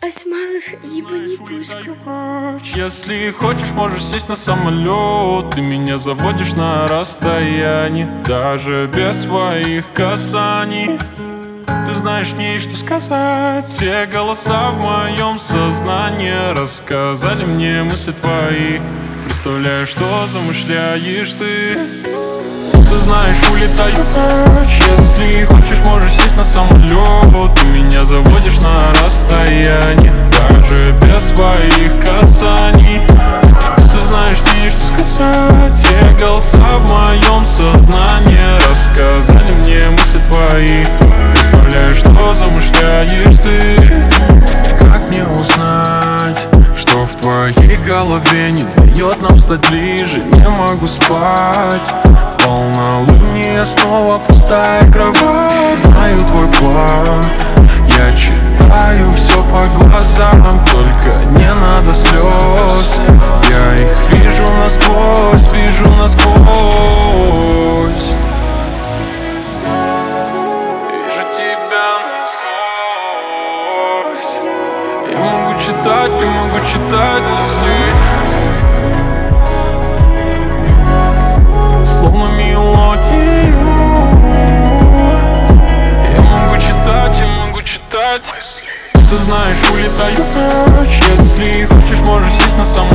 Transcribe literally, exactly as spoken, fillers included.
Осмалов, ебани пушку. Если хочешь, можешь сесть на самолет. Ты меня заводишь на расстоянии, даже без своих касаний. Ты знаешь мне, что сказать. Все голоса в моем сознании рассказали мне мысли твои. Представляешь, что замышляешь ты. Ты знаешь, улетаю прочь. Если хочешь, можешь сесть на самолет. Ты меня заводишь на расстоянии, даже без своих касаний. Ты знаешь, мне что сказать. Все голоса в моем сознании рассказали мне мысли твои. Представляешь, что замышляешь ты. Как мне узнать, что в твоей голове не дает нам стать ближе? Не могу спать. Полнолуние, снова пустая кровать. Знаю твой план, я читаю все по глазам. Только не надо слез, я их вижу насквозь, вижу насквозь. Вижу тебя насквозь. Я могу читать, я могу читать мысли, словно мелодию. Я могу читать, я могу читать мысли. Ты знаешь, улетаю прочь. Если хочешь, можешь сесть на самолет.